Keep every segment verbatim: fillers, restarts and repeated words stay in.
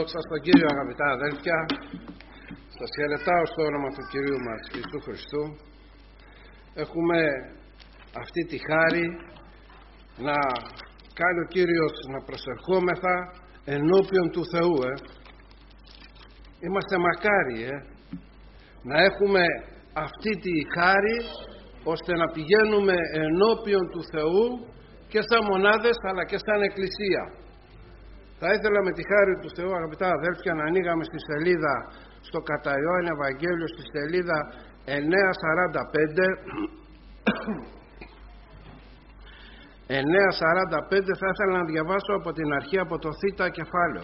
Δόξα στον Κύριο, αγαπητά αδέλφια. Σας χαιρετάω στο όνομα του Κυρίου μας Ιησού Χριστού. Έχουμε αυτή τη χάρη να κάνει ο Κύριος να προσερχόμεθα ενώπιον του Θεού. ε. Είμαστε μακάριοι ε, να έχουμε αυτή τη χάρη, ώστε να πηγαίνουμε ενώπιον του Θεού και σαν μονάδες αλλά και σαν εκκλησία. Θα ήθελα με τη χάρη του Θεού, αγαπητά αδέλφια, να ανοίγαμε στη σελίδα, στο κατά Ιωάννη Ευαγγέλιο, στη σελίδα εννιακόσια σαράντα πέντε. εννιακόσια σαράντα πέντε θα ήθελα να διαβάσω από την αρχή, από το θήτα κεφάλαιο.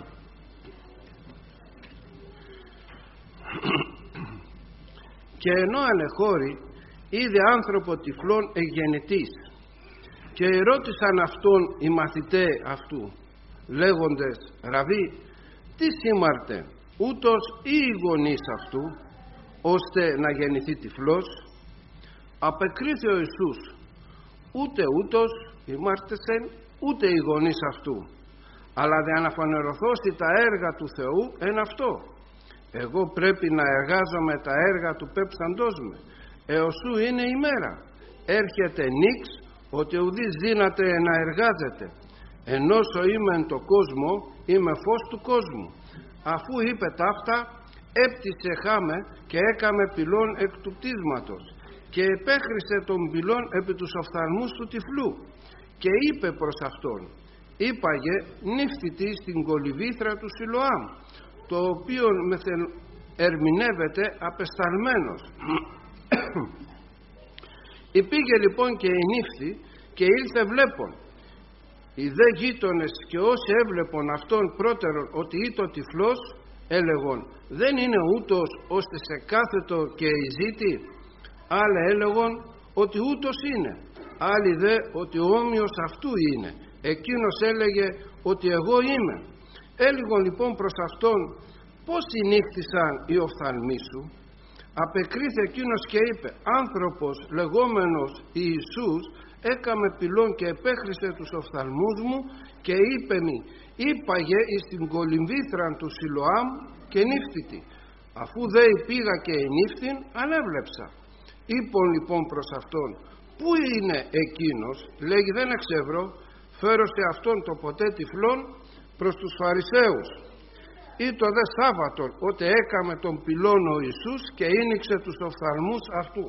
Και ενώ ανεχώρη είδε άνθρωπο τυφλών εγεννητής, και ερώτησαν αυτόν οι μαθητέ αυτού, λέγοντες, Ραβί, τι σήμαρτε ούτως ή οι γονείς αυτού, ώστε να γεννηθεί τυφλός? Απεκρίθη ο Ιησούς, ούτε ούτως ημάρτεσεν, ούτε οι γονείς αυτού, αλλά δε αναφανερωθώσει τα έργα του Θεού εν αυτό. Εγώ πρέπει να εργάζομαι τα έργα του πέμψαντός με, έως σου είναι η μέρα. Έρχεται νύξ, ότι ουδείς δύναται να εργάζεται. Ενώσο είμαι εν το κόσμο, είμαι φως του κόσμου. Αφού είπε ταύτα, έπτυσε χάμε και έκαμε πυλών εκ του πτίσματος και επέχρισε τον πυλών επί τους οφθαλμούς του τυφλού και είπε προς αυτόν, είπαγε νύφθητη στην κολυβήθρα του Σιλοάμ, το οποίο μεθεν ερμηνεύεται απεσταλμένος. Υπήγε λοιπόν και η νύφθη και ήλθε βλέπον. Οι δε γείτονες και όσοι έβλεπον αυτόν πρώτερον ότι ήτο τυφλός, έλεγον, δεν είναι ούτως ώστε σε κάθετο και ειζήτη? Άλλοι έλεγον ότι ούτως είναι, άλλοι δε ότι όμοιος αυτού είναι. Εκείνος έλεγε ότι εγώ είμαι. Έλεγον λοιπόν προς αυτόν, πώς συνήχθησαν οι οφθαλμοί σου? Απεκρίθη εκείνος και είπε, άνθρωπος λεγόμενος Ιησούς έκαμε πυλών και επέχρισε τους οφθαλμούς μου και είπε μη, είπαγε εις την κολυμβήθραν του Σιλοάμ και νύφθητη. Αφού δε πήγα και ενύφθην, ανέβλεψα. Είπον λοιπόν προς αυτόν, πού είναι εκείνος? Λέγει, δεν εξεύρω. Φέρωσε αυτόν το ποτέ τυφλόν προς τους Φαρισαίους. Ή το δε Σάββατον, ότι έκαμε τον πυλών ο Ιησούς και ίνιξε τους οφθαλμούς αυτού.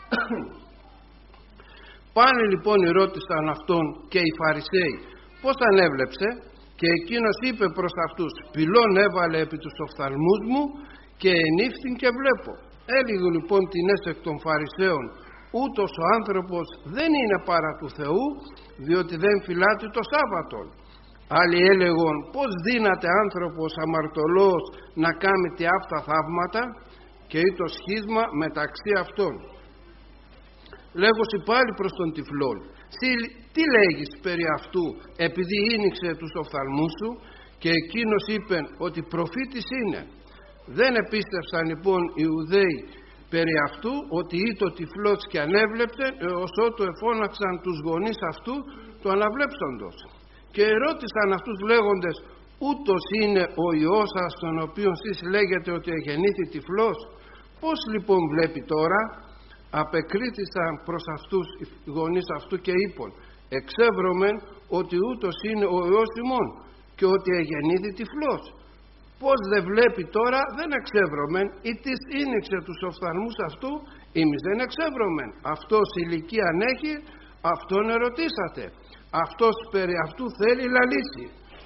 Πάνε λοιπόν ρώτησαν αυτόν και οι Φαρισαίοι, πώς ανέβλεψε? Και εκείνος είπε προς αυτούς, πυλών έβαλε επί τους οφθαλμούς μου και ενύφθην και βλέπω. Έλεγε λοιπόν την έσεκ των Φαρισαίων, ούτως ο άνθρωπος δεν είναι παρά του Θεού, διότι δεν φυλάτει το Σάββατον. Άλλοι έλεγον, πώς δύναται άνθρωπος αμαρτωλός να κάνει τι αυτά θαύματα? Και ή το σχίσμα μεταξύ αυτών. Λέγωση πάλι προς τον τυφλόν, τι λέγεις περί αυτού, επειδή ίνιξε τους οφθαλμούς σου? Και εκείνος είπε ότι προφήτης είναι. Δεν επίστευσαν λοιπόν οι Ιουδαίοι περί αυτού, ότι ήτο τυφλός και ανέβλεψε, έως ότου εφώναξαν τους γονείς αυτού του αναβλέψαντος. Και ερώτησαν αυτούς λέγοντες, ούτως είναι ο Υιός τον οποίον εσείς λέγετε ότι εγεννήθη τυφλός? Πώς λοιπόν βλέπει τώρα? Απεκρίθησαν προς αυτούς οι γονείς αυτού και είπαν, εξεύρωμεν ότι ούτως είναι ο Υιός ημών και ότι εγεννήθη τυφλός. Πώς δεν βλέπει τώρα? Δεν εξεύρωμεν. Ή της ίνιξε τους οφθαλμούς αυτού? Εμείς δεν εξεύρωμεν. Αυτός ηλικία ανέχει, αυτόν ερωτήσατε. Αυτός περί αυτού θέλει λαλήσει.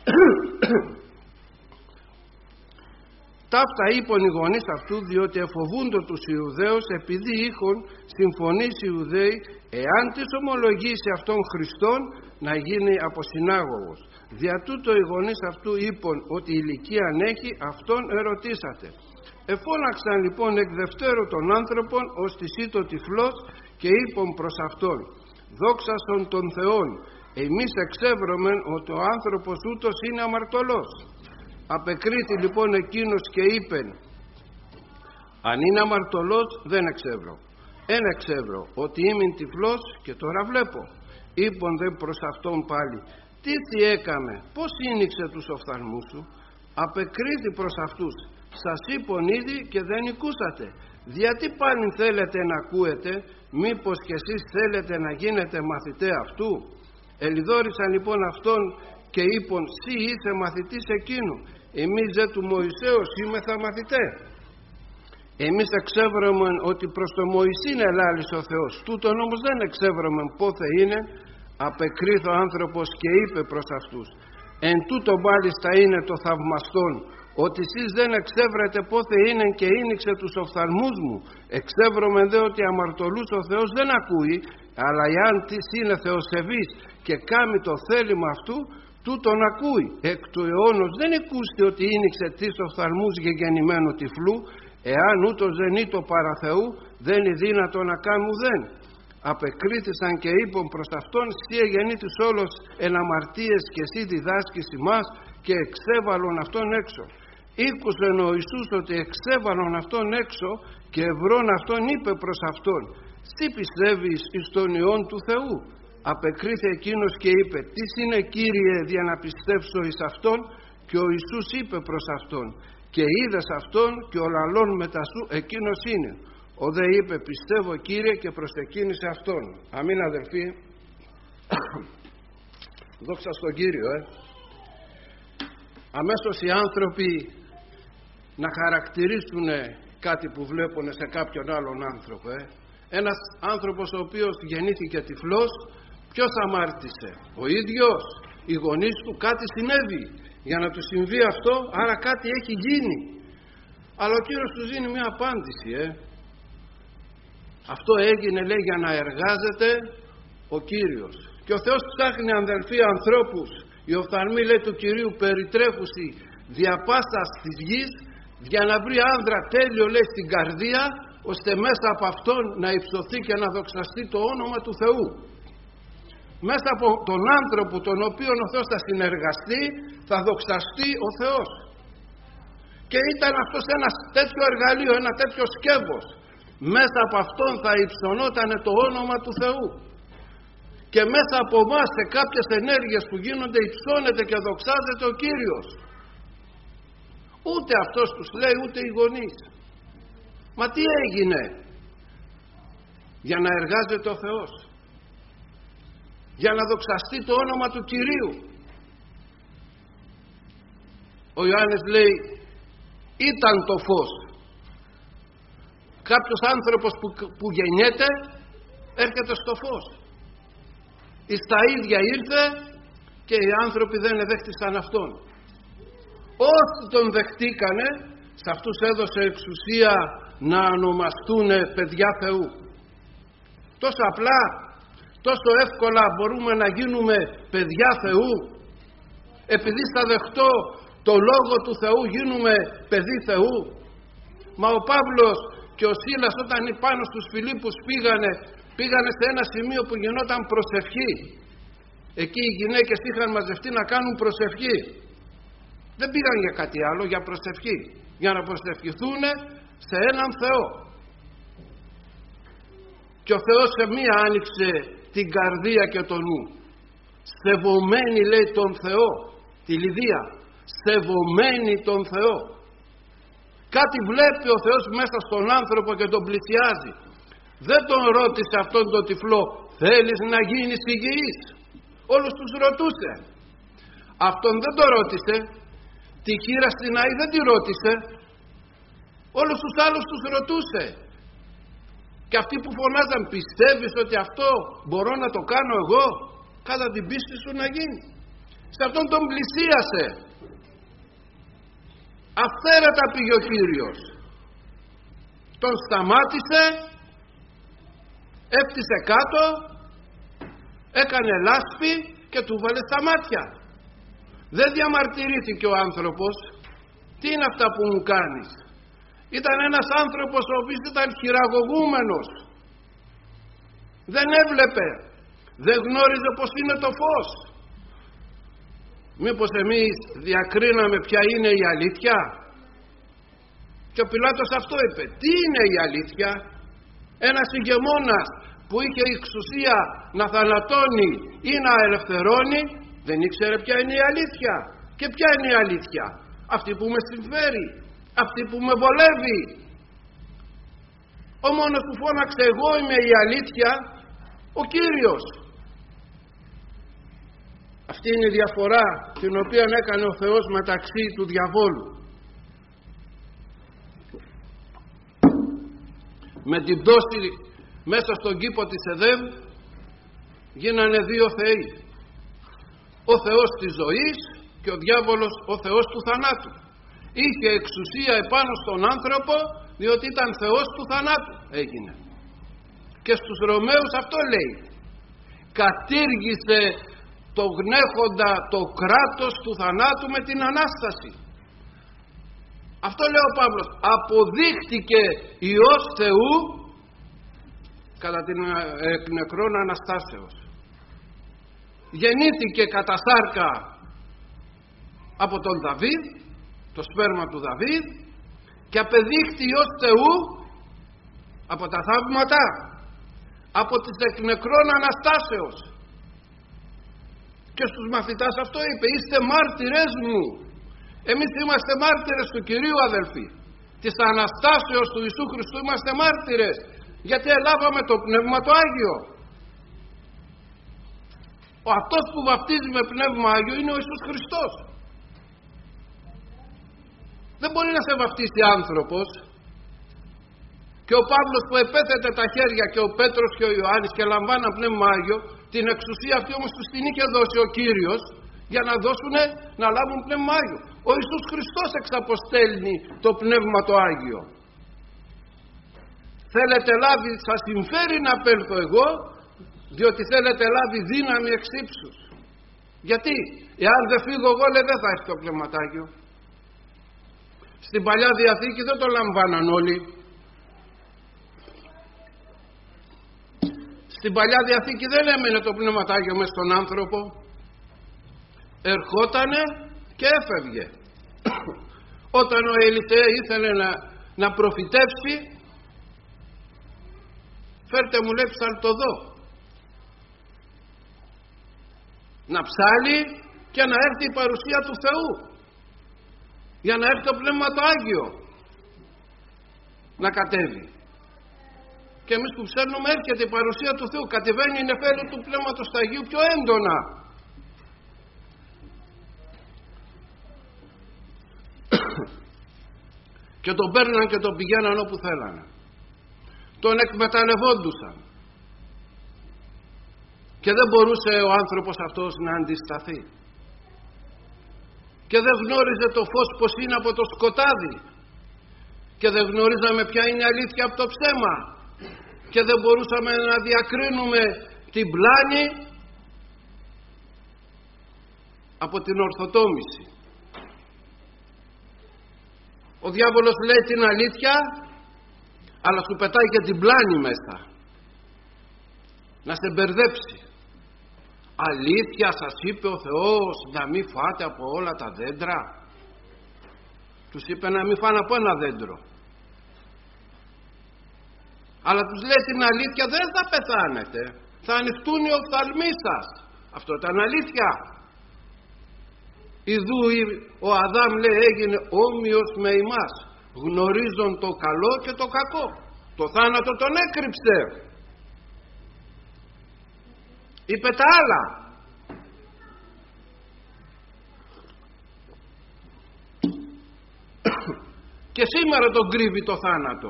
Ταύτα είπαν οι γονείς αυτού, διότι εφοβούντο τους Ιουδαίους, επειδή είχαν συμφωνήσει οι Ιουδαίοι, εάν της ομολογήσει αυτόν Χριστόν, να γίνει αποσυνάγωγος. Δια τούτο οι γονείς αυτού είπαν ότι η ηλικία ανέχει, αυτόν ερωτήσατε. Εφώναξαν λοιπόν εκ δευτέρου των άνθρωπων, ως της ήτο τυφλός, και είπαν προς αυτόν, δόξασον των Θεών, εμείς εξεύρωμεν ότι ο άνθρωπος ούτως είναι αμαρτωλός. Απεκρίθη λοιπόν εκείνος και είπεν, αν είναι αμαρτωλός δεν εξεύρω. Εν εξεύρω ότι είμαι τυφλός και τώρα βλέπω. Είπον δε προς αυτόν πάλι, τι τι έκαμε, πώς ίνιξε τους οφθαλμούς σου? απεκρίθη προς αυτούς, σας είπον ήδη και δεν ακούσατε. Γιατί πάλι θέλετε να ακούετε, μήπως κι εσείς θέλετε να γίνετε μαθητέ αυτού? Ελιδόρισαν λοιπόν αυτόν και είπον, σύ είσαι μαθητής εκείνου, εμείς δε του Μωυσέως είμεθα μαθητέ. Εμείς εξέβραμε ότι προς το Μωυσήν ελάλησε ο Θεός, τούτον όμως δεν εξέβραμε πόθε είναι. Απεκρίθη ο άνθρωπος και είπε προς αυτούς, εν τούτο μάλιστα είναι το θαυμαστόν, ότι εσείς δεν εξέβρετε πόθε είναι και ίνιξε τους οφθαλμούς μου. Εξέβρωμεν δε ότι αμαρτωλούς ο Θεός δεν ακούει, αλλά εάν της είναι θεοσεβής και κάμει το θέλημα αυτού, τούτον ακούει. Εκ του αιώνος δεν εκούστη ότι ίνιξε τις οφθαλμούς γεγεννημένου τυφλού, εάν ούτως δεν είτο παρά Θεού, δεν είναι δύνατο να κάνει ουδέν. Απεκρίθησαν και είπαν προς αυτόν, σύ εγεννήτης όλος εν αμαρτίες και εσύ διδάσκεις ημάς, και εξέβαλον αυτόν έξω. Ήκουσεν ο Ιησούς ότι εξέβαλον αυτόν έξω, και ευρών αυτόν είπε προς αυτόν, σύ πιστεύεις εις τον Υιόν του Θεού? Απεκρίθη εκείνος και είπε, τι είναι Κύριε δια να πιστέψω εις αυτόν? Και ο Ιησούς είπε προς αυτόν, και είδες αυτόν και ο λαλών μετά σου εκείνος είναι. Ο δε είπε, πιστεύω Κύριε, και προσκύνησε αυτόν. Αμήν αδελφοί. Δόξα στον Κύριο. ε. Αμέσως οι άνθρωποι να χαρακτηρίσουν κάτι που βλέπουν σε κάποιον άλλον άνθρωπο. Ε. Ένας άνθρωπος ο οποίος γεννήθηκε τυφλός, ποιος αμάρτησε? Ο ίδιος, οι γονείς του, κάτι συνέβη για να του συμβεί αυτό, άρα κάτι έχει γίνει. Αλλά ο Κύριος του δίνει μια απάντηση. Ε. Αυτό έγινε, λέει, για να εργάζεται ο Κύριος. Και ο Θεός ψάχνει, αδελφοί, ανθρώπους, οι οφθαλμοί, λέει, του Κυρίου περιτρέχουσι διαπάσας της γης, για να βρει άνδρα τέλειο, λέει, στην καρδία, ώστε μέσα από αυτόν να υψωθεί και να δοξαστεί το όνομα του Θεού. Μέσα από τον άνθρωπο τον οποίο ο Θεός θα συνεργαστεί, θα δοξαστεί ο Θεός. Και ήταν αυτός ένα τέτοιο εργαλείο, ένα τέτοιο σκεύος. Μέσα από αυτόν θα υψωνόταν το όνομα του Θεού. Και μέσα από εμάς σε κάποιες ενέργειες που γίνονται υψώνεται και δοξάζεται ο Κύριος. Ούτε αυτός τους λέει, ούτε οι γονείς. Μα τι έγινε? Για να εργάζεται ο Θεός, για να δοξαστεί το όνομα του Κυρίου. Ο Ιωάννης λέει, ήταν το φως. Κάποιος άνθρωπος που, που γεννιέται έρχεται στο φως. Εις τα ίδια ήρθε και οι άνθρωποι δεν εδέχτησαν αυτόν. Όσοι τον δεχτήκανε, σε αυτούς έδωσε εξουσία να ονομαστούν παιδιά Θεού. Τόσο απλά, τόσο εύκολα μπορούμε να γίνουμε παιδιά Θεού? Επειδή θα δεχτώ το Λόγο του Θεού γίνουμε παιδί Θεού? Μα ο Παύλος και ο Σίλας όταν πάνω στους Φιλίππους πήγανε, πήγανε σε ένα σημείο που γινόταν προσευχή. Εκεί οι γυναίκες είχαν μαζευτεί να κάνουν προσευχή. Δεν πήγαν για κάτι άλλο, για προσευχή. Για να προσευχηθούν σε έναν Θεό. Και ο Θεός σε μία άνοιξε την καρδία και τον νου. Σεβομένη, λέει, τον Θεό, τη Λιδία. Σεβομένη τον Θεό. Κάτι βλέπει ο Θεός μέσα στον άνθρωπο και τον πλησιάζει. Δεν τον ρώτησε αυτόν τον τυφλό, θέλεις να γίνεις υγιής? Όλους τους ρωτούσε. Αυτόν δεν το ρώτησε. Τη χήρα στην Αϊ δεν τη ρώτησε. Όλους τους άλλους τους ρωτούσε. Και αυτοί που φωνάζαν, πιστεύεις ότι αυτό μπορώ να το κάνω εγώ? Κατά την πίστη σου να γίνει. Σε αυτόν τον πλησίασε. Αυθαίρετα πήγε ο Κύριος. Τον σταμάτησε, έπτυσε κάτω, έκανε λάσπη και του βάλε στα μάτια. Δεν διαμαρτυρήθηκε ο άνθρωπος. Τι είναι αυτά που μου κάνεις? Ήταν ένας άνθρωπος ο οποίος ήταν χειραγωγούμενος. Δεν έβλεπε. Δεν γνώριζε πως είναι το φως. Μήπως εμείς διακρίναμε ποια είναι η αλήθεια? Και ο Πιλάτος αυτό είπε. Τι είναι η αλήθεια? Ένας ηγεμόνας που είχε εξουσία να θανατώνει ή να ελευθερώνει, δεν ήξερε ποια είναι η αλήθεια. Και ποια είναι η αλήθεια? αυτή που με συμφέρει, αυτή που με βολεύει. Ο μόνος που φώναξε εγώ είμαι η αλήθεια, ο Κύριος. Αυτή είναι η διαφορά την οποία έκανε ο Θεός μεταξύ του διαβόλου. Με την πτώση μέσα στον κήπο της Εδέμ γίνανε δύο θεοί, ο Θεός της ζωής και ο διάβολος ο Θεός του θανάτου. Είχε εξουσία επάνω στον άνθρωπο διότι ήταν Θεός του θανάτου, έγινε. Και στους Ρωμαίους αυτό λέει, κατήργησε το γνέχοντα το κράτος του θανάτου με την Ανάσταση. Αυτό λέει ο Παύλος, αποδείχτηκε Υιός Θεού κατά την εκ νεκρών Αναστάσεως. Γεννήθηκε κατά σάρκα από τον Δαβίδ, το σπέρμα του Δαβίδ, και απεδείχθη Υιός Θεού από τα θαύματα, από τις εκ νεκρών Αναστάσεως. Και στους μαθητάς αυτό είπε, είστε μάρτυρες μου. Εμείς είμαστε μάρτυρες του Κυρίου, αδελφοί. Της Αναστάσεως του Ιησού Χριστού είμαστε μάρτυρες, γιατί ελάβαμε το Πνεύμα το Άγιο. Ο αυτός που βαπτίζει με Πνεύμα Άγιο είναι ο Ιησούς Χριστός. Δεν μπορεί να σε βαπτίσει άνθρωπος. Και ο Παύλος που επέθετε τα χέρια, και ο Πέτρος και ο Ιωάννης, και λαμβάνα Πνεύμα Άγιο, την εξουσία αυτή όμως τους την είχε δώσει ο Κύριος για να δώσουνε να λάβουν Πνεύμα Άγιο. Ο Ιησούς Χριστός εξαποστέλνει το Πνεύμα το Άγιο. Θέλετε λάβει, σας συμφέρει να πέλθω εγώ, διότι θέλετε λάβει δύναμη εξ ύψους. Γιατί εάν δεν φύγω εγώ, λέει, δεν θα έρθει το Πνεύμα το Άγιο. Στην Παλιά Διαθήκη δεν το λαμβάναν όλοι. Στην Παλιά Διαθήκη δεν έμενε το Πνεύμα το Άγιο μέσα στον άνθρωπο. Ερχότανε και έφευγε. Όταν ο Ελισέα ήθελε να, να προφητεύσει, φέρτε μου, λέει, ψαλτοδό, να ψάλει και να έρθει η παρουσία του Θεού, για να έρθει το Πνεύμα το Άγιο να κατέβει. Και εμείς που ψέρνουμε, έρχεται η παρουσία του Θεού, κατεβαίνει η νεφέλη του Πνεύματος του Αγίου πιο έντονα. Και τον παίρναν και τον πηγαίναν όπου θέλανε. Τον εκμεταλλευόντουσαν. Και δεν μπορούσε ο άνθρωπος αυτός να αντισταθεί. Και δεν γνώριζε το φως πως είναι από το σκοτάδι. Και δεν γνωρίζαμε ποια είναι η αλήθεια από το ψέμα. Και δεν μπορούσαμε να διακρίνουμε την πλάνη από την ορθοτόμηση. Ο διάβολος λέει την αλήθεια, αλλά σου πετάει και την πλάνη μέσα, να σε μπερδέψει. Αλήθεια σας είπε ο Θεός να μην φάτε από όλα τα δέντρα? Τους είπε να μην φάνε από ένα δέντρο, αλλά τους λέει την αλήθεια, δεν θα πεθάνετε, θα ανοιχτούν οι οφθαλμοί σας. Αυτό ήταν αλήθεια. Ιδού ο Αδάμ, λέει, έγινε όμοιος με εμάς, γνωρίζον το καλό και το κακό. Το θάνατο τον έκρυψε. Είπε τα άλλα. Και σήμερα τον κρύβει το θάνατο.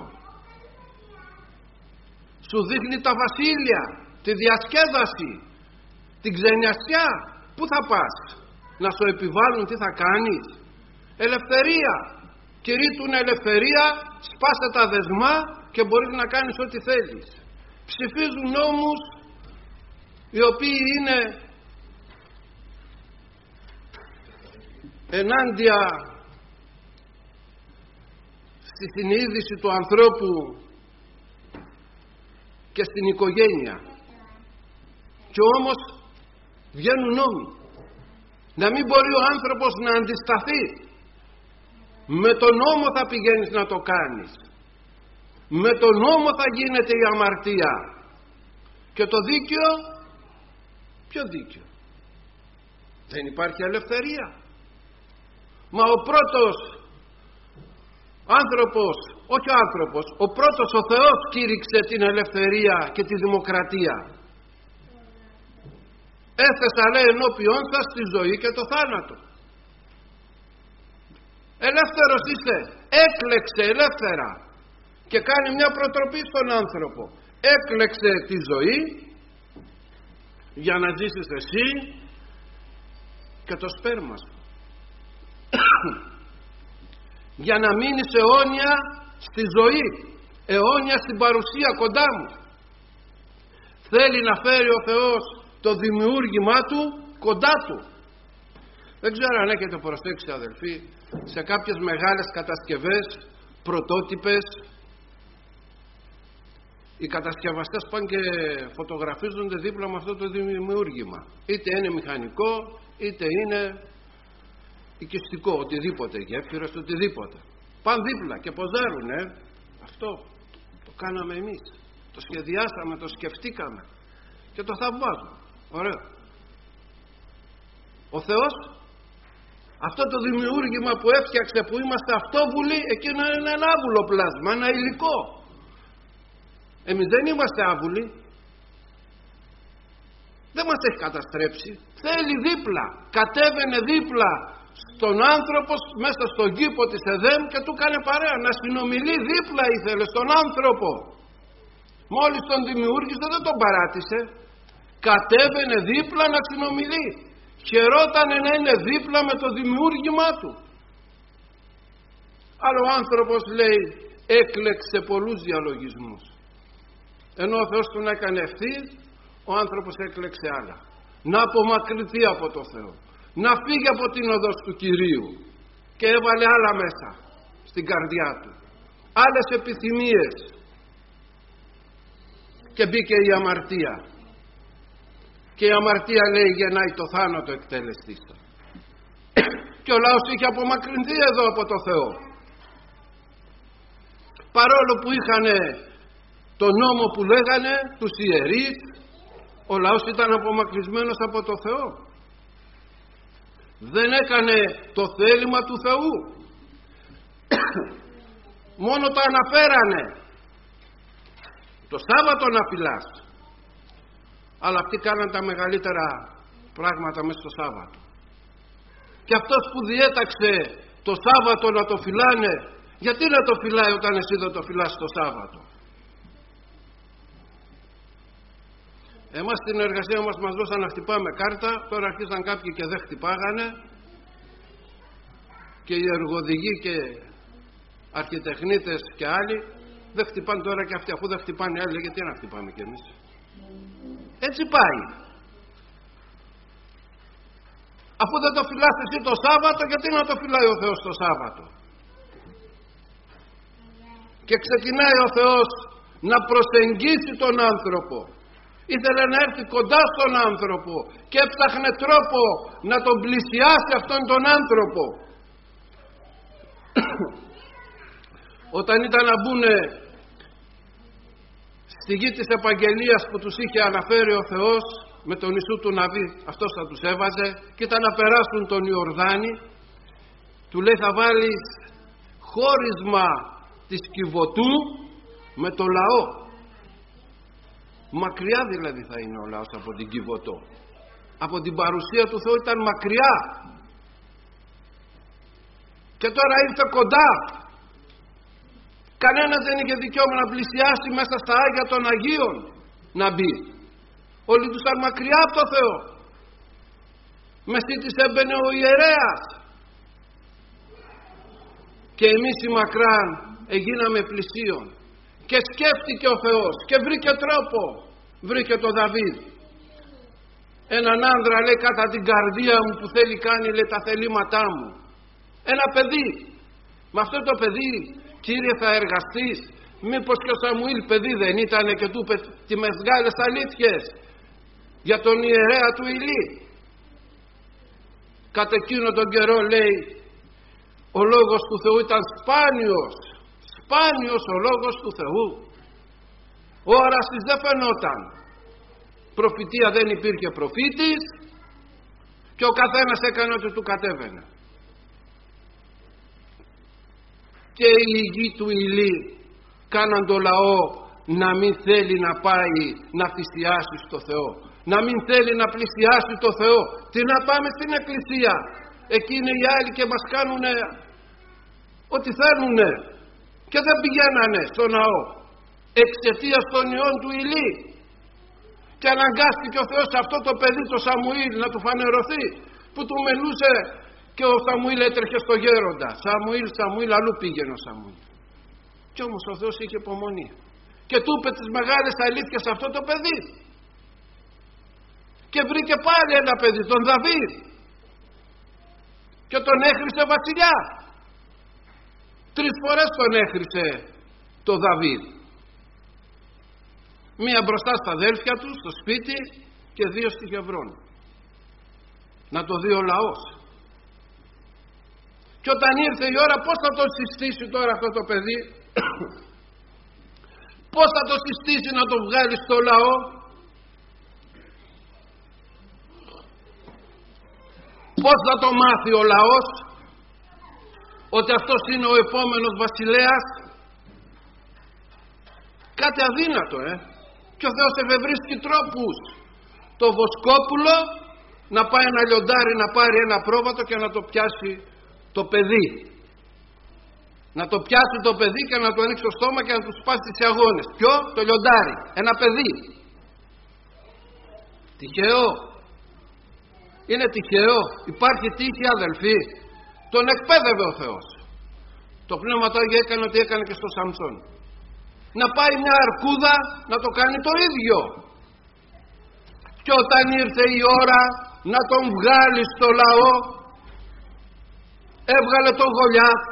Σου δείχνει τα βασίλεια, τη διασκέδαση, την ξενιασιά. Πού θα πας? Να σου επιβάλλουν τι θα κάνεις? Ελευθερία. Κηρύττουν ελευθερία, σπάσε τα δεσμά και μπορείς να κάνεις ό,τι θέλεις. Ψηφίζουν νόμους οι οποίοι είναι ενάντια στη συνείδηση του ανθρώπου και στην οικογένεια. Και όμως βγαίνουν νόμοι. Να μην μπορεί ο άνθρωπος να αντισταθεί. Με τον νόμο θα πηγαίνεις να το κάνεις. Με τον νόμο θα γίνεται η αμαρτία. Και το δίκαιο, ποιο δίκαιο? Δεν υπάρχει ελευθερία. Μα ο πρώτος άνθρωπος, όχι ο άνθρωπος, ο πρώτος ο Θεός κήρυξε την ελευθερία και τη δημοκρατία. Έθεσα, λέει, ενώπιόν σας τη ζωή και το θάνατο. Ελεύθερος είσαι, έκλεξε ελεύθερα και κάνει μια προτροπή στον άνθρωπο. Έκλεξε τη ζωή για να ζήσεις εσύ και το σπέρμα σου. Για να μείνεις αιώνια στη ζωή, αιώνια στην παρουσία κοντά μου. Θέλει να φέρει ο Θεός το δημιούργημά του κοντά του. Δεν ξέρω αν έχετε προσέξει, αδελφοί, σε κάποιες μεγάλες κατασκευές, πρωτότυπες, οι κατασκευαστές πάνε και φωτογραφίζονται δίπλα με αυτό το δημιούργημα. Είτε είναι μηχανικό, είτε είναι οικιστικό, οτιδήποτε, γέφυρες, οτιδήποτε. Πάνε δίπλα και ποζάρουν, ε. Αυτό το κάναμε εμείς. Το σχεδιάσαμε, το σκεφτήκαμε και το θαυμάζουμε. Ωραίο. Ο Θεός, αυτό το δημιούργημα που έφτιαξε, που είμαστε αυτόβουλοι, εκείνο είναι ένα άβουλο πλάσμα, ένα υλικό. Εμείς δεν είμαστε άβουλοι. Δεν μας έχει καταστρέψει. Θέλει δίπλα, κατέβαινε δίπλα στον άνθρωπο μέσα στον κήπο της Εδέμ και του έκανε παρέα. Να συνομιλεί δίπλα ήθελε στον άνθρωπο. Μόλις τον δημιούργησε δεν τον παράτησε. Κατέβαινε δίπλα να συνομιλεί. Χαιρότανε να είναι δίπλα με το δημιούργημά του. Αλλά ο άνθρωπος, λέει, έκλεξε πολλούς διαλογισμούς. Ενώ ο Θεός τον έκανε ευθύς, ο άνθρωπος έκλεξε άλλα. Να απομακρυνθεί από το Θεό, να φύγει από την οδός του Κυρίου, και έβαλε άλλα μέσα στην καρδιά του, άλλες επιθυμίες, και μπήκε η αμαρτία. Και η αμαρτία, λέει, γεννάει το θάνατο εκτελεστήσα. Και ο λαός είχε απομακρυνθεί εδώ από το Θεό. Παρόλο που είχαν το νόμο που λέγανε τους ιερείς, ο λαός ήταν απομακρυσμένος από το Θεό. Δεν έκανε το θέλημα του Θεού. Μόνο το αναφέρανε. Το Σάββατο να φυλάς. Αλλά αυτοί κάναν τα μεγαλύτερα πράγματα μέσα στο Σάββατο. Και αυτός που διέταξε το Σάββατο να το φυλάνε, γιατί να το φυλάει όταν εσύ δεν το φυλάς το Σάββατο? Εμάς στην εργασία μας μας δώσαν να χτυπάμε κάρτα, τώρα αρχίσαν κάποιοι και δεν χτυπάγανε, και οι εργοδηγοί και αρχιτεχνίτες και άλλοι δεν χτυπάνε τώρα και αυτοί. Αφού δεν χτυπάνε άλλοι, γιατί να χτυπάμε κι εμείς? Έτσι πάει. Αφού δεν το φυλάς εσύ το Σάββατο, γιατί να το φυλάει ο Θεός το Σάββατο? Και ξεκινάει ο Θεός να προσεγγίσει τον άνθρωπο. Ήθελε να έρθει κοντά στον άνθρωπο και έψαχνε τρόπο να τον πλησιάσει αυτόν τον άνθρωπο. Όταν ήταν να μπουνε στη γη της επαγγελίας που τους είχε αναφέρει ο Θεός με τον Ιησού του Ναβί, αυτός θα τους έβαζε, και ήταν να περάσουν τον Ιορδάνη, του λέει θα βάλεις χώρισμα της Κιβωτού με το λαό. Μακριά δηλαδή θα είναι ο λαός από την Κιβωτό. Από την παρουσία του Θεού ήταν μακριά. Και τώρα ήρθε κοντά. Κανένας δεν είχε δικαίωμα να πλησιάσει μέσα στα Άγια των Αγίων να μπει. Όλοι τους ήταν μακριά από το Θεό. Μεσί της έμπαινε ο ιερέας. Και εμείς οι μακράν εγίναμε πλησίον. Και σκέφτηκε ο Θεός και βρήκε τρόπο. Βρήκε το Δαβίδ, έναν άνδρα, λέει, κατά την καρδία μου, που θέλει κάνει, λέει, τα θελήματά μου. Ένα παιδί. Με αυτό το παιδί, Κύριε, θα εργαστείς? Μήπως και ο Σαμουήλ παιδί δεν ήταν και του είπε τις μεγάλες αλήθειες για τον ιερέα του Ηλί? Κατ' εκείνο τον καιρό, λέει, ο λόγος του Θεού ήταν σπάνιος. Σπάνιος ο λόγος του Θεού. Ο όρασης δεν φαινόταν. Προφητεία δεν υπήρχε προφήτης, και ο καθένας έκανε ό,τι του κατέβαινε. και οι γη του Ηλί κάναν το λαό να μην θέλει να πάει να θυσιάσει στο Θεό, να μην θέλει να πλησιάσει το Θεό. Τι να πάμε στην εκκλησία, εκεί είναι οι άλλοι και μας κάνουνε ό,τι θέλουνε και δεν πηγαίνανε στο ναό εξαιτίας των ιών του Ηλί. Και αναγκάστηκε ο Θεός αυτό το παιδί το Σαμουήλ να του φανερωθεί, που του μιλούσε και ο Σαμουήλ έτρεχε στο γέροντα. Σαμουήλ, Σαμουήλ, αλλού πήγαινε ο Σαμουήλ. Κι όμως ο Θεός είχε υπομονή και του είπε τις μεγάλες αλήθειες αυτό το παιδί. Και βρήκε πάλι ένα παιδί, τον Δαβίδ, και τον έχρισε βασιλιά. Τρεις φορές τον έχρισε το Δαβίδ. Μία μπροστά στα αδέλφια του στο σπίτι και δύο στη Χεβρόν, να το δει ο λαός. Και όταν ήρθε η ώρα, πώς θα το συστήσει τώρα αυτό το παιδί, πώς θα το συστήσει να το βγάλει στο λαό, πώς θα το μάθει ο λαός ότι αυτός είναι ο επόμενος βασιλέας? Κάτι αδύνατο, ε και ο Θεός ευευρίσκει τρόπους. Το Βοσκόπουλο να πάει ένα λιοντάρι να πάρει ένα πρόβατο και να το πιάσει το παιδί, να το πιάσει το παιδί και να του ανοίξει το στόμα και να του σπάσει τις αγώνες. Ποιο? Το λιοντάρι, ένα παιδί. Τυχαίο? Είναι τυχαίο? Υπάρχει τύχη, αδελφοί? Τον εκπαίδευε ο Θεός. Το Πνεύμα το Άγιο έκανε ότι έκανε και στο Σαμψόν. Να πάει μια αρκούδα να το κάνει το ίδιο. Και όταν ήρθε η ώρα να τον βγάλει στο λαό, έβγαλε τον Γολιάθ.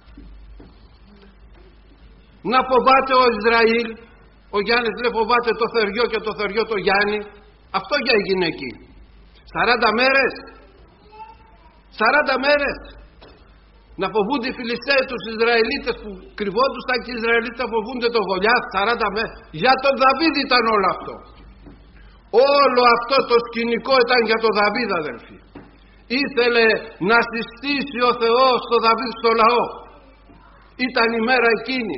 Να φοβάται ο Ισραήλ. Ο Γιάννης λέει φοβάται το θεριό και το θεριό το Γιάννη. Αυτό για έγινε εκεί. Σαράντα μέρες. Σαράντα μέρες. Να φοβούνται οι Φιλιστέοι τους Ισραηλίτες που κρυβόντουσαν, και οι Ισραηλίτες φοβούνται τον Γολιάθ. Σαράντα μέρες. Για τον Δαβίδ ήταν όλο αυτό. Όλο αυτό το σκηνικό ήταν για τον Δαβίδ, αδελφοί. Ήθελε να συστήσει ο Θεός τον Δαβίδ στο λαό. Ήταν η μέρα εκείνη.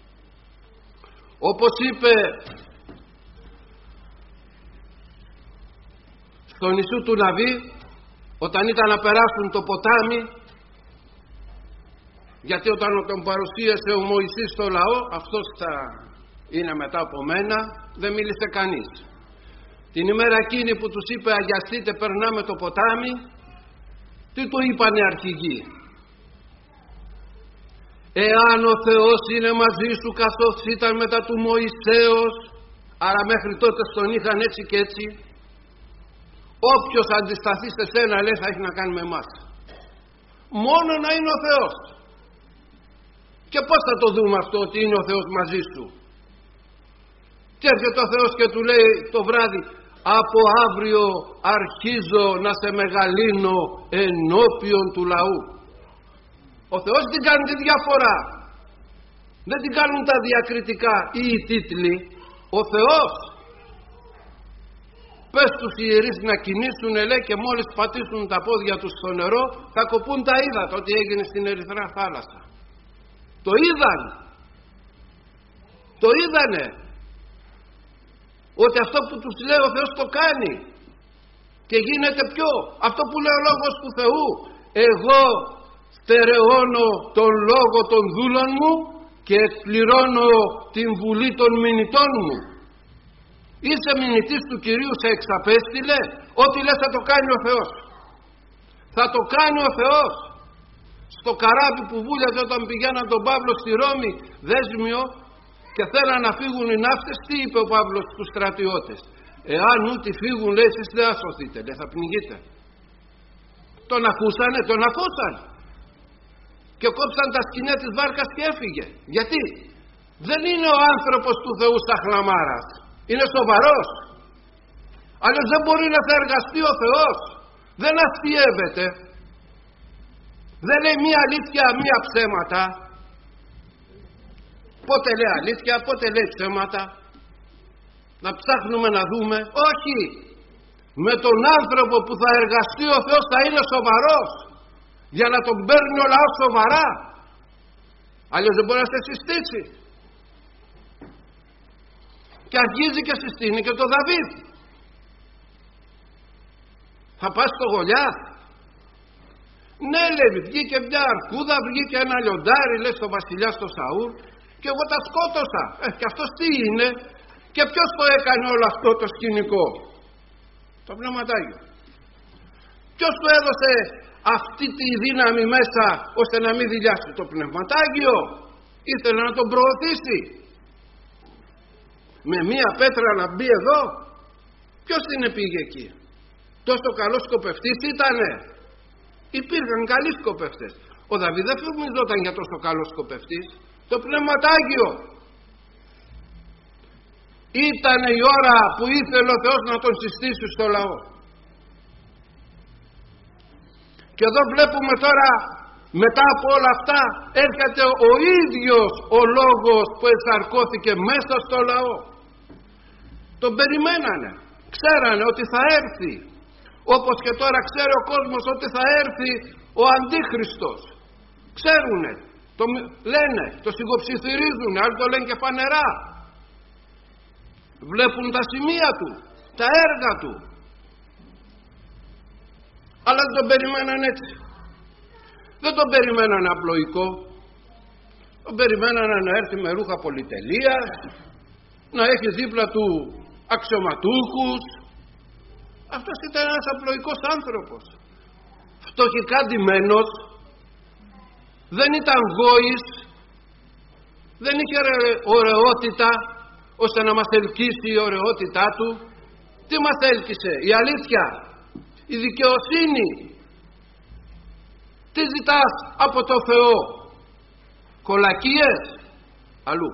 Όπως είπε στο νησί του Ναβί, όταν ήταν να περάσουν το ποτάμι, γιατί όταν τον παρουσίασε ο Μωυσής στο λαό, αυτός θα είναι μετά από μένα, δεν μίλησε κανείς. Την ημέρα εκείνη που τους είπε αγιαστείτε, περνάμε το ποτάμι, τι του είπανε οι αρχηγοί? Εάν ο Θεός είναι μαζί σου καθώς ήταν μετά του Μωυσέως, άρα μέχρι τότε τον είχαν έτσι και έτσι, όποιος αντισταθεί σε σένα, λέει, θα έχει να κάνει με εμάς. Μόνο να είναι ο Θεός. Και πώς θα το δούμε αυτό ότι είναι ο Θεός μαζί σου? Και έρχεται ο Θεός και του λέει το βράδυ, από αύριο αρχίζω να σε μεγαλύνω ενώπιον του λαού. Ο Θεός δεν κάνει τη διαφορά. Δεν την κάνουν τα διακριτικά ή οι τίτλοι. Ο Θεός. Πες τους ιερείς να κινήσουν, λέει, και μόλις πατήσουν τα πόδια τους στο νερό θα κοπούν τα ύδατα, ό,τι έγινε στην Ερυθρά θάλασσα. Το είδαν. Το είδανε. Ότι αυτό που τους λέει ο Θεός το κάνει. Και γίνεται πιο. Αυτό που λέει ο Λόγος του Θεού. Εγώ στερεώνω τον λόγο των δούλων μου και εκπληρώνω την βουλή των μηνυτών μου. Είσαι μηνυτής του Κυρίου, σε εξαπέστειλε. Ό,τι λες θα το κάνει ο Θεός. Θα το κάνει ο Θεός. Στο καράβι που βούλιαζε όταν πηγαίναν τον Παύλο στη Ρώμη, δέσμιο, και θέλαν να φύγουν οι ναύτες, τι είπε ο Παύλος στους στρατιώτες? Εάν ούτε φύγουν, λέει, εσείς δεν θα σωθείτε, λέει, θα πνιγείτε. Τον ακούσανε, τον ακούσαν. Και κόψαν τα σκοινιά της βάρκας και έφυγε. Γιατί? Δεν είναι ο άνθρωπος του Θεού σαν χλαμάρας. Είναι σοβαρός. Αλλιώς δεν μπορεί να θα εργαστεί ο Θεός. Δεν αστιεύεται. Δεν λέει μία αλήθεια, μία ψέματα. Πότε λέει αλήθεια, πότε λέει ψέματα? Να ψάχνουμε να δούμε. Όχι. Με τον άνθρωπο που θα εργαστεί ο Θεός θα είναι σοβαρός. Για να τον παίρνει ο λαός σοβαρά. αλλιώς δεν μπορεί να σε συστήσει. Και αρχίζει και συστήνει και το Δαβίδ. Θα πας στο Γολιάθ? Ναι, λέει, βγήκε μια αρκούδα, βγήκε ένα λιοντάρι, λέει, στο βασιλιά στο Σαούλ, και εγώ τα σκότωσα. Ε, και αυτός τι είναι? Και ποιος το έκανε όλο αυτό το σκηνικό? Το Πνευματάγιο. Ποιος του έδωσε αυτή τη δύναμη μέσα ώστε να μην δειλιάσει? Το Πνευματάγιο. Ήθελε να τον προωθήσει. Με μία πέτρα να μπει εδώ? Ποιος την πήγε εκεί? Τόσο καλός σκοπευτής ήτανε? Υπήρχαν καλοί σκοπευτές. Ο Δαβίδ δεν φημιζόταν για τόσο καλός σκοπευτής. Το Πνευματάγιο. Ήτανε η ώρα που ήθελε ο Θεός να τον συστήσει στο λαό. Και εδώ βλέπουμε τώρα, μετά από όλα αυτά, έρχεται ο ίδιος ο λόγος που εσαρκώθηκε μέσα στο λαό. Τον περιμένανε, ξέρανε ότι θα έρθει, όπως και τώρα ξέρει ο κόσμος ότι θα έρθει ο Αντίχριστος. Ξέρουνε, το λένε, το σιγοψιθυρίζουν, άλλοι το λένε και φανερά. Βλέπουν τα σημεία του, τα έργα του, αλλά δεν τον περιμέναν έτσι. Δεν τον περιμέναν απλοϊκό. Τον περιμέναν να έρθει με ρούχα πολυτελείας, να έχει δίπλα του αξιωματούχους. Αυτός ήταν ένας απλοϊκός άνθρωπος, φτωχικά ντυμένος, δεν ήταν γόης, δεν είχε ωραιότητα ώστε να μας ελκύσει η ωραιότητά του. Τι μας έλκυσε? Η αλήθεια, η δικαιοσύνη. Τι ζητάς από το Θεό? Κολακίες? Αλλού.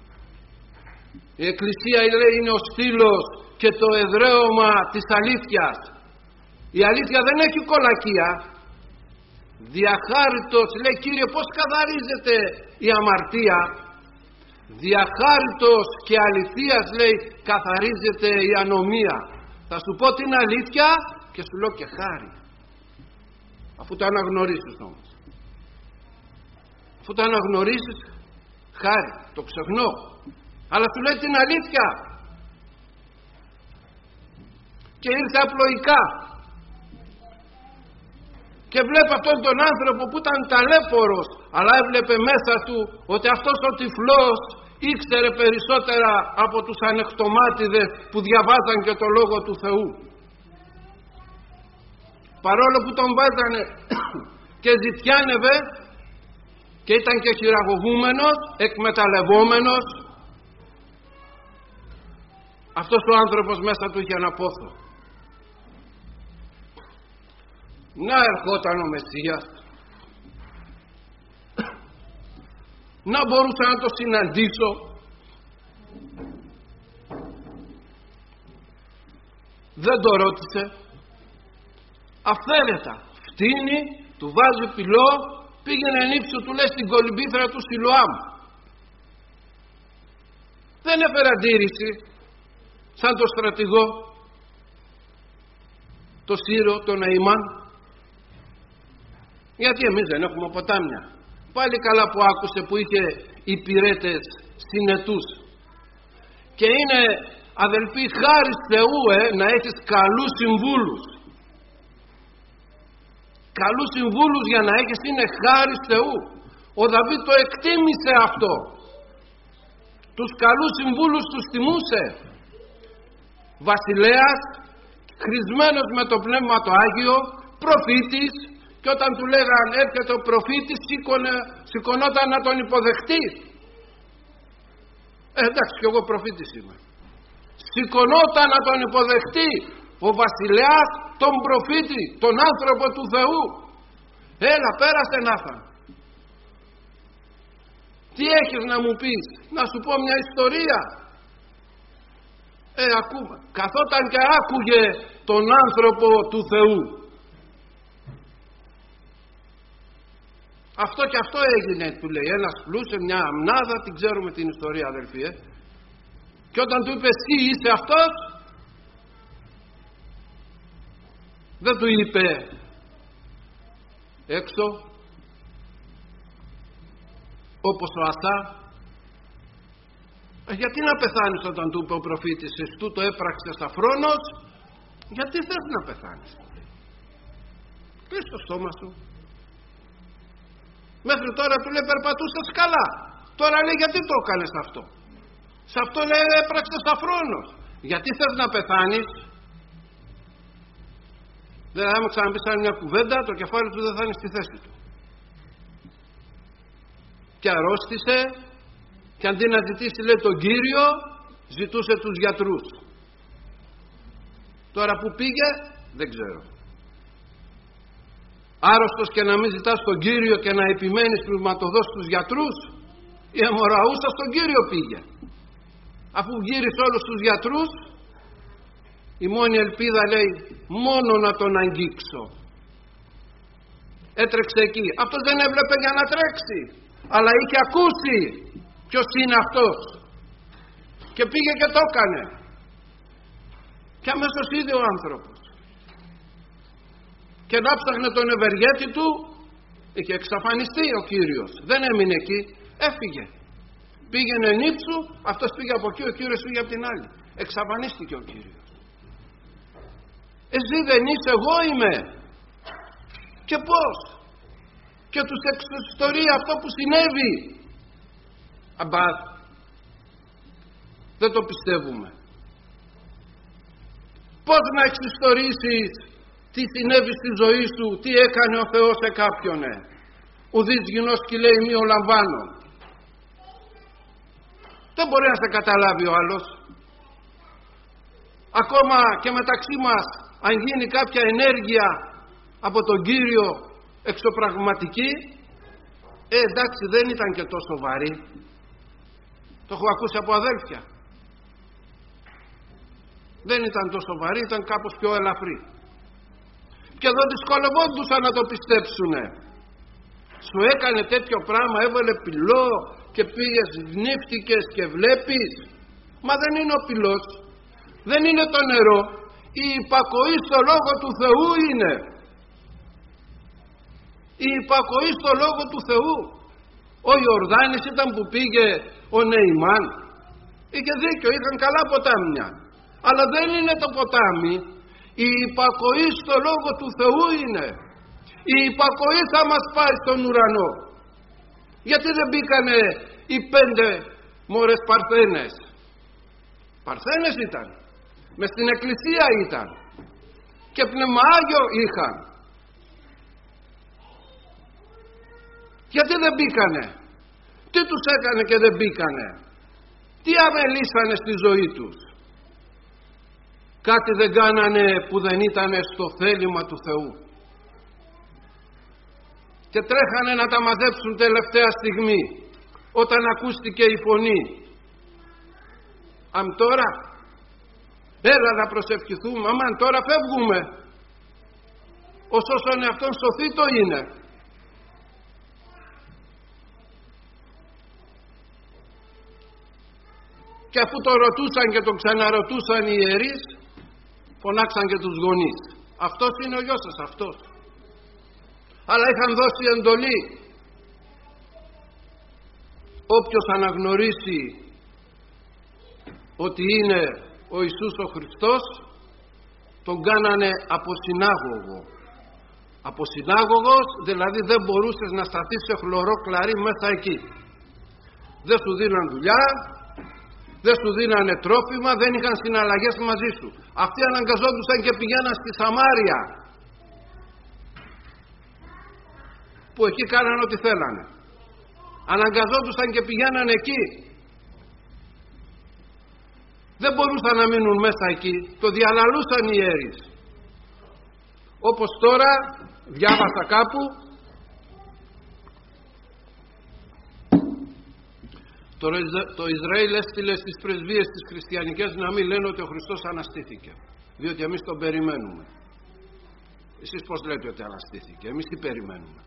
Η Εκκλησία, λέει, είναι ο στήλος και το εδραίωμα της αλήθειας. Η αλήθεια δεν έχει κολακία. Διαχάριτος, λέει, Κύριε, πώς καθαρίζεται η αμαρτία? Διαχάριτος και αληθείας, λέει, καθαρίζεται η ανομία. Θα σου πω την αλήθεια και σου λέω και χάρη, αφού το αναγνωρίσεις όμως. Αφού το αναγνωρίσεις, χάρη, το ξεχνώ, αλλά σου λέει την αλήθεια. Και ήρθε απλοϊκά και βλέπει αυτόν τον άνθρωπο που ήταν ταλέπορος, αλλά έβλεπε μέσα του ότι αυτός ο τυφλός ήξερε περισσότερα από τους ανεκτομάτιδες που διαβάζαν και το Λόγο του Θεού. Παρόλο που τον βάζανε και ζητιάνευε και ήταν και χειραγωγούμενος, εκμεταλλευόμενος, αυτός ο άνθρωπος μέσα του είχε ένα πόθο. Να ερχόταν ο Μεσσίας, να μπορούσα να το συναντήσω, δεν το ρώτησε, αυθαίρετα φτύνει, του βάζει πυλό, πήγαινε ενύψου, του λέει, στην κολυμπήθρα του Σιλοάμ. Δεν έφερε αντίρρηση σαν το στρατηγό, το Σύρο, τον Νεϊμάν. Γιατί εμείς δεν έχουμε ποτάμια? Πάλι καλά που άκουσε που είχε υπηρέτες συνετούς. Και είναι, αδελφοί, χάρη Θεού ε, να έχεις καλούς συμβούλους. Καλούς συμβούλους για να έχεις είναι χάρη Θεού. Ο Δαβίδ το εκτίμησε αυτό. Τους καλούς συμβούλους τους τιμούσε. Βασιλέας, χρησμένος με το Πνεύμα το Άγιο, προφήτης, και όταν του λέγαν έρχεται ο προφήτης, σηκωνόταν να τον υποδεχτεί. Ε, εντάξει, κι εγώ προφήτης είμαι. Σηκωνόταν να τον υποδεχτεί ο βασιλέας τον προφήτη, τον άνθρωπο του Θεού. Έλα, πέρασε Νάθαν. Τι έχεις να μου πεις? Να σου πω μια ιστορία. Ε, ακούμε. Καθόταν και άκουγε τον άνθρωπο του Θεού. Αυτό και αυτό έγινε, του λέει. Ένας πλούσε μια αμνάδα, την ξέρουμε την ιστορία, αδελφοί, ε? Και όταν του είπε εσύ είσαι αυτός, δεν του είπε έξω όπως ο Ασά. Ε, γιατί να πεθάνεις όταν του είπε ο προφήτης, εσύ του το έπραξες αφρόνος? Γιατί θες να πεθάνεις? Κλείς το στόμα σου. Μέχρι τώρα του λέει περπατούσες καλά, τώρα λέει γιατί το έκανες αυτό? Σε αυτό λέει έπραξες αφρόνος. Γιατί θες να πεθάνεις? Δεν θα μου ξαναπείς άλλη μια κουβέντα, το κεφάλι του δεν θα είναι στη θέση του. Και αρρώστησε, και αντί να ζητήσει λέει τον Κύριο, ζητούσε τους γιατρούς. Τώρα που πήγε δεν ξέρω. Άρρωστος και να μην ζητάς τον Κύριο και να επιμένεις πνευματοδός στους γιατρούς, η αιμορραούσα στον Κύριο πήγε. Αφού γύρισε όλους τους γιατρούς, η μόνη ελπίδα λέει μόνο να τον αγγίξω. Έτρεξε εκεί. Αυτός δεν έβλεπε για να τρέξει, αλλά είχε ακούσει ποιος είναι αυτός και πήγε και το έκανε. Και αμέσως είδε ο άνθρωπος, και να ψάχνε τον ευεργέτη του, είχε εξαφανιστεί ο Κύριος. Δεν έμεινε εκεί, έφυγε. Πήγαινε νύψου, αυτός πήγε από εκεί, ο Κύριος πήγε από την άλλη. Εξαφανίστηκε ο Κύριος. Εσύ δεν είσαι, εγώ είμαι. Και πώς? Και τους εξιστορεί αυτό που συνέβη. Αμπά, δεν το πιστεύουμε. Πώς να εξιστορήσεις τι συνέβη στη ζωή σου, τι έκανε ο Θεός σε κάποιονε? Ουδής γινός κι λέει μη ο λαμβάνων. Δεν μπορεί να σε καταλάβει ο άλλος. Ακόμα και μεταξύ μας, αν γίνει κάποια ενέργεια από τον Κύριο εξωπραγματική, ε, εντάξει, δεν ήταν και τόσο βαρύ. Το έχω ακούσει από αδέλφια. Δεν ήταν τόσο βαρύ, ήταν κάπως πιο ελαφρύ. Και εδώ δυσκολευόντουσαν να το πιστέψουνε. Σου έκανε τέτοιο πράγμα, έβαλε πυλό και πήγες, νύφτηκες και βλέπεις. Μα δεν είναι ο πυλός, δεν είναι το νερό. Η υπακοή στο Λόγο του Θεού είναι. Η υπακοή στο Λόγο του Θεού. Ο Ιορδάνης ήταν που πήγε ο Νεϊμάν. Είχε δίκιο, είχαν καλά ποτάμια. Αλλά δεν είναι το ποτάμι. Η υπακοή στο Λόγο του Θεού είναι. Η υπακοή θα μας πάει στον ουρανό. Γιατί δεν μπήκανε οι πέντε μωρές παρθένες? Παρθένες ήταν. Μες στην εκκλησία ήταν. Και πνεύμα Άγιο είχαν. Γιατί δεν μπήκανε? Τι τους έκανε και δεν μπήκανε? Τι αμελήσανε στη ζωή τους? Κάτι δεν κάνανε που δεν ήταν στο θέλημα του Θεού. Και τρέχανε να τα μαζέψουν τελευταία στιγμή, όταν ακούστηκε η φωνή. Αν τώρα, έλα να προσευχηθούμε, αμάν τώρα φεύγουμε. Ως όσον εαυτόν σωθεί το είναι. Και αφού το ρωτούσαν και το ξαναρωτούσαν οι ιερείς, φωνάξαν και τους γονείς. Αυτός είναι ο γιος σας, αυτός. Αλλά είχαν δώσει εντολή. Όποιος αναγνωρίσει ότι είναι ο Ιησούς ο Χριστός, τον κάνανε αποσυνάγωγο. Αποσυνάγωγος, δηλαδή δεν μπορούσες να σταθείς σε χλωρό κλαρί μέσα εκεί. Δεν σου δίναν δουλειά, δεν σου δίνανε τρόφιμα, δεν είχαν συναλλαγές μαζί σου. Αυτοί αναγκαζόντουσαν και πηγαίναν στη Σαμάρια, που εκεί κάνανε ό,τι θέλανε. Αναγκαζόντουσαν και πηγαίναν εκεί. Δεν μπορούσαν να μείνουν μέσα εκεί. Το διαλαλούσαν οι ιερείς. Όπως τώρα διάβασα κάπου, το, το Ισραήλ έστειλε στις πρεσβείες τις χριστιανικές να μην λένε ότι ο Χριστός αναστήθηκε, διότι εμείς τον περιμένουμε. Εσείς πως λέτε ότι αναστήθηκε? Εμείς τι περιμένουμε?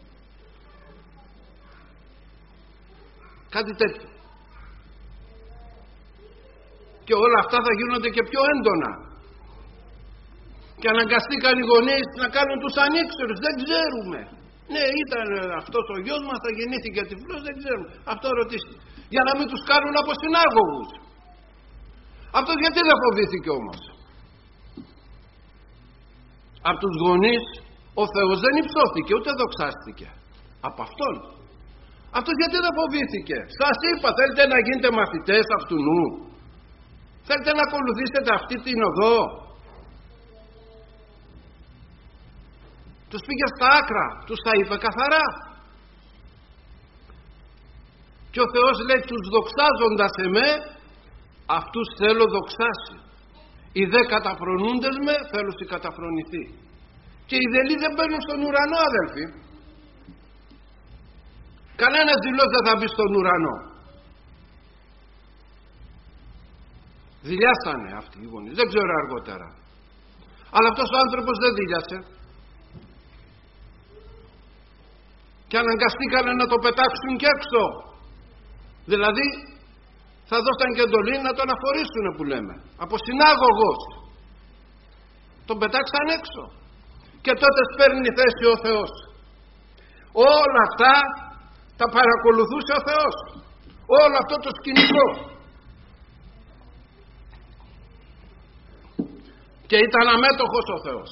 Κάτι τέτοιο. Και όλα αυτά θα γίνονται και πιο έντονα. Και αναγκαστήκαν οι γονείς να κάνουν τους ανήξερους. Δεν ξέρουμε. Ναι, ήταν αυτός ο γιος μας, θα γεννήθηκε τυφλός, δεν ξέρουμε. Αυτό ρωτήσει. Για να μην τους κάνουν από συνάγωγους. Αυτός γιατί δεν φοβήθηκε όμως? Από τους γονείς ο Θεός δεν υψώθηκε ούτε δοξάστηκε. Από Αυτόν. Αυτός γιατί δεν φοβήθηκε? Σας είπα, θέλετε να γίνετε μαθητές αυτού νου? Θέλετε να ακολουθήσετε αυτή την οδό? Τους πήγε στα άκρα, τους τα είπε καθαρά. Και ο Θεός λέει, τους δοξάζοντας εμέ, αυτούς θέλω δοξάσει. Οι δε καταφρονούντες με, θέλω σοι καταφρονηθεί. Και οι δελοί δεν μπαίνουν στον ουρανό, αδελφοί. Κανένας δειλός δεν θα μπει στον ουρανό. Δειλιάσανε αυτοί οι γονείς, δεν ξέρω αργότερα. Αλλά αυτός ο άνθρωπος δεν δείλιασε. Και αναγκαστήκανε να το πετάξουν και έξω. Δηλαδή θα δώσαν και εντολή να τον αφορήσουν, που λέμε, από συνάγωγος. Τον πετάξαν έξω. Και τότε παίρνει θέση ο Θεός. Όλα αυτά τα παρακολουθούσε ο Θεός. Όλο αυτό το σκηνικό. Και ήταν αμέτωχος ο Θεός.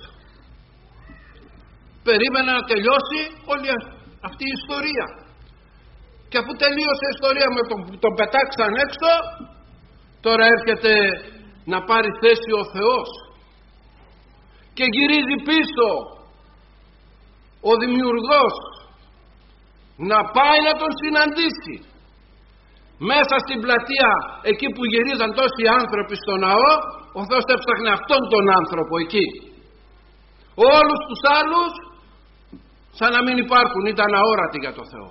Περίμενε να τελειώσει όλη αυτή η ιστορία. Και αφού τελείωσε η ιστορία με τον που τον πετάξαν έξω, τώρα έρχεται να πάρει θέση ο Θεός. Και γυρίζει πίσω ο Δημιουργός να πάει να τον συναντήσει. Μέσα στην πλατεία, εκεί που γυρίζαν τόσοι άνθρωποι στο ναό, ο Θεός έψαχνε αυτόν τον άνθρωπο εκεί. Όλους τους άλλους σαν να μην υπάρχουν, ήταν αόρατοι για το Θεό.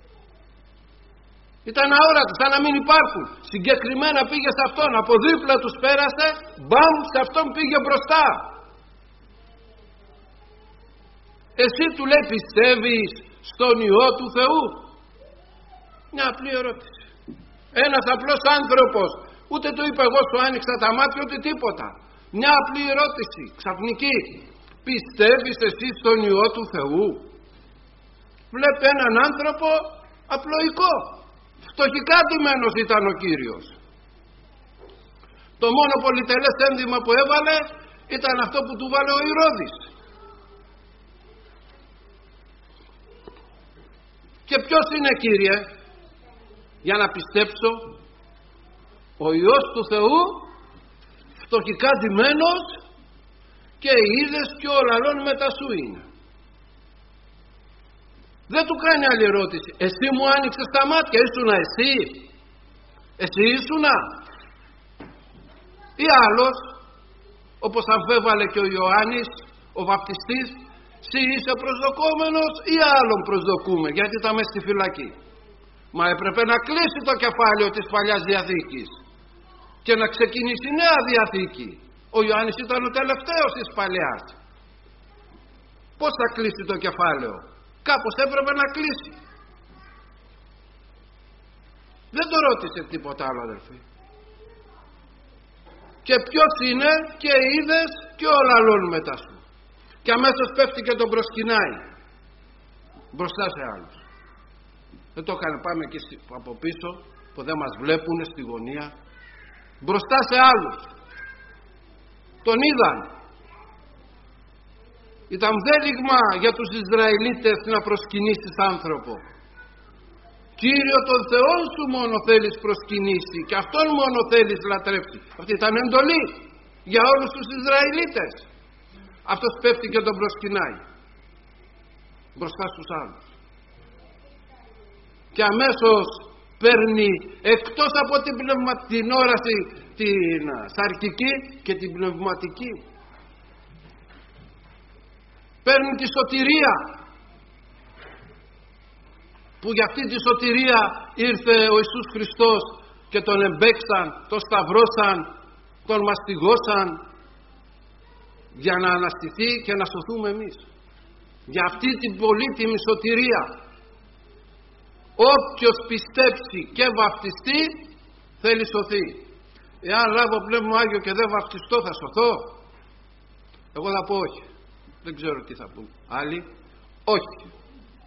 Ήταν αόρατοι, σαν να μην υπάρχουν. Συγκεκριμένα πήγε σε αυτόν, από δίπλα τους πέρασε, μπαμ, σε αυτόν πήγε μπροστά. Εσύ, του λέει, πιστεύεις στον Υιό του Θεού? Μια απλή ερώτηση. Ένας απλός άνθρωπος, ούτε του είπε εγώ σου άνοιξα τα μάτια ούτε τίποτα. Μια απλή ερώτηση, ξαφνική. Πιστεύεις εσύ στον Υιό του Θεού? Βλέπει έναν άνθρωπο απλοϊκό. Φτωχικά ντυμένος ήταν ο Κύριος. Το μόνο πολυτελές ένδυμα που έβαλε ήταν αυτό που του βάλε ο Ηρώδης. Και ποιος είναι, Κύριε, για να πιστέψω? Ο Υιός του Θεού, φτωχικά ντυμένος, και είδες και ο λαλών μετά σου είναι. Δεν του κάνει άλλη ερώτηση. Εσύ μου άνοιξες τα μάτια, ήσουνα εσύ? Εσύ ήσουνα? Ή άλλος, όπως αμφέβαλε και ο Ιωάννης ο βαπτιστής, εσύ είσαι προσδοκόμενος ή άλλον προσδοκούμε, γιατί ήταν μες στη φυλακή? Μα έπρεπε να κλείσει το κεφάλαιο της Παλιάς Διαθήκης και να ξεκινήσει η Νέα Διαθήκη. Ο Ιωάννης ήταν ο τελευταίος της Παλαιάς. Πώς θα κλείσει το κεφάλαιο? Κάπως έπρεπε να κλείσει. Δεν το ρώτησε τίποτα άλλο, αδελφοί. Και ποιος είναι? Και είδες και ο λαλών μετά σου. Και αμέσως πέφτει και τον προσκυνάει μπροστά σε άλλους. Δεν το έκανε, πάμε εκεί από πίσω που δεν μας βλέπουν στη γωνία, μπροστά σε άλλους. Τον είδαν. Ήταν δέλιγμα για τους Ισραηλίτες να προσκυνήσεις άνθρωπο. Κύριο τον Θεόν σου μόνο θέλεις προσκυνήσει και αυτόν μόνο θέλεις λατρέψει. Αυτή ήταν εντολή για όλους τους Ισραηλίτες. Αυτός πέφτει και τον προσκυνάει μπροστά στους άλλους. Και αμέσως παίρνει, εκτός από την, πνευμα, την όραση την σαρκική και την πνευματική, παίρνει τη σωτηρία, που για αυτή τη σωτηρία ήρθε ο Ιησούς Χριστός και τον εμπέξαν, τον σταυρώσαν, τον μαστιγώσαν για να αναστηθεί και να σωθούμε εμείς. Για αυτή την πολύτιμη σωτηρία όποιος πιστέψει και βαφτιστεί θέλει σωθεί. Εάν λάβω Πνεύμα Άγιο και δεν βαφτιστώ θα σωθώ? Εγώ θα πω όχι. Δεν ξέρω τι θα πούν άλλοι. Όχι.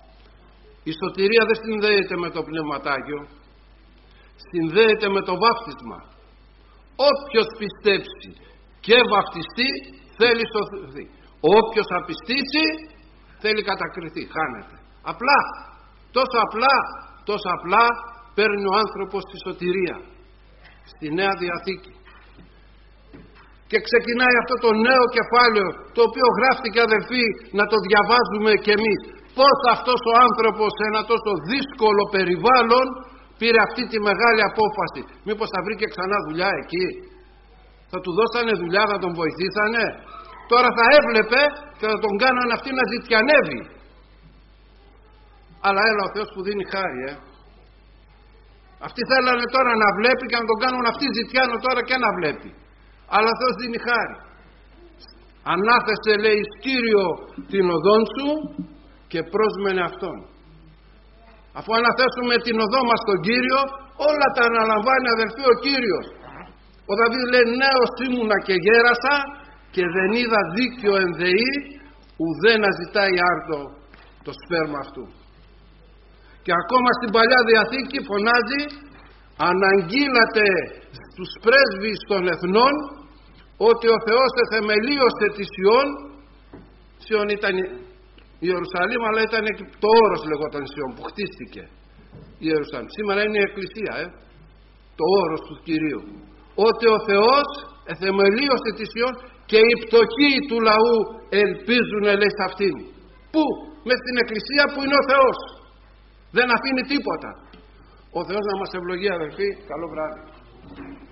Η σωτηρία δεν συνδέεται με το Πνευματάγιο, συνδέεται με το βάφτισμα. Όποιος πιστέψει και βαφτιστεί θέλει σωθεί. Όποιος απιστήσει θέλει κατακριθεί, χάνεται. Απλά, τόσο απλά, τόσο απλά παίρνει ο άνθρωπος τη σωτηρία στη Νέα Διαθήκη. Και ξεκινάει αυτό το νέο κεφάλαιο, το οποίο γράφτηκε, αδελφοί, να το διαβάζουμε κι εμείς. Πώς αυτός ο άνθρωπος σε ένα τόσο δύσκολο περιβάλλον πήρε αυτή τη μεγάλη απόφαση. Μήπως θα βρει και ξανά δουλειά εκεί? Θα του δώσανε δουλειά, θα τον βοηθήσανε? Τώρα θα έβλεπε και θα τον κάνανε αυτοί να ζητιανεύει. Αλλά έλα ο Θεός που δίνει χάρη, ε. Αυτοί θέλανε τώρα να βλέπει και να τον κάνουν αυτοί ζητιάνο τώρα και να βλέπει. Αλλά ο Θεός δίνει χάρη. Ανάθεσε, λέει, Κύριο την οδόν σου και πρόσμενε αυτόν. Αφού αναθέσουμε την οδό μας στον Κύριο, όλα τα αναλαμβάνει, αδελφοί, ο Κύριος. Ο Δαβίδ λέει, νέος ήμουνα και γέρασα και δεν είδα δίκιο εν δεή, ουδέ να ζητάει άρτο το σπέρμα αυτού. Και ακόμα στην Παλιά Διαθήκη φωνάζει, αναγγείλατε στους πρέσβεις των εθνών ότι ο Θεός εθεμελίωσε τη Σιών. Σιών ήταν η Ιερουσαλήμ, αλλά ήταν το όρος, λεγόταν Σιών, που χτίστηκε η Ιερουσαλήμ. Σήμερα είναι η Εκκλησία, ε? Το όρος του Κυρίου. Ότι ο Θεός εθεμελίωσε τη Σιών και οι πτωχοί του λαού ελπίζουν, λέει, σε αυτήν. Πού? Μες στην Εκκλησία που είναι ο Θεός. Δεν αφήνει τίποτα. Ο Θεός να μας ευλογεί, αδελφοί. Καλό βράδυ.